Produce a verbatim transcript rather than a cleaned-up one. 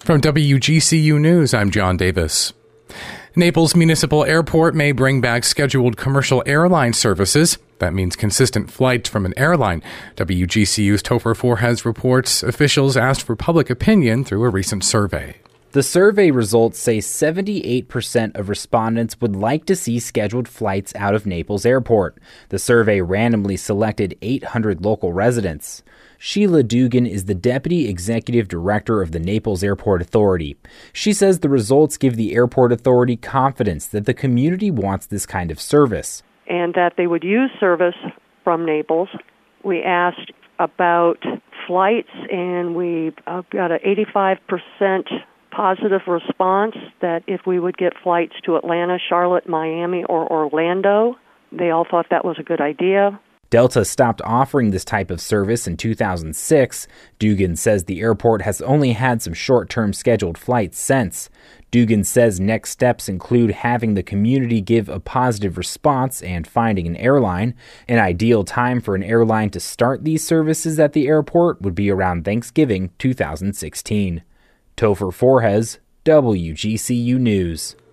From W G C U News, I'm John Davis. Naples Municipal Airport may bring back scheduled commercial airline services. That means consistent flights from an airline. W G C U's Topher Forhecz reports officials asked for public opinion through a recent survey. The survey results say seventy-eight percent of respondents would like to see scheduled flights out of Naples Airport. The survey randomly selected eight hundred local residents. Sheila Dugan is the Deputy Executive Director of the Naples Airport Authority. She says the results give the Airport Authority confidence that the community wants this kind of service. And that they would use service from Naples. We asked about flights, and we uh, got an eighty-five percent positive response that if we would get flights to Atlanta, Charlotte, Miami, or Orlando, they all thought that was a good idea. Delta stopped offering this type of service in two thousand six. Dugan says the airport has only had some short-term scheduled flights since. Dugan says next steps include having the community give a positive response and finding an airline. An ideal time for an airline to start these services at the airport would be around Thanksgiving two thousand sixteen. Topher Forhecz, W G C U News.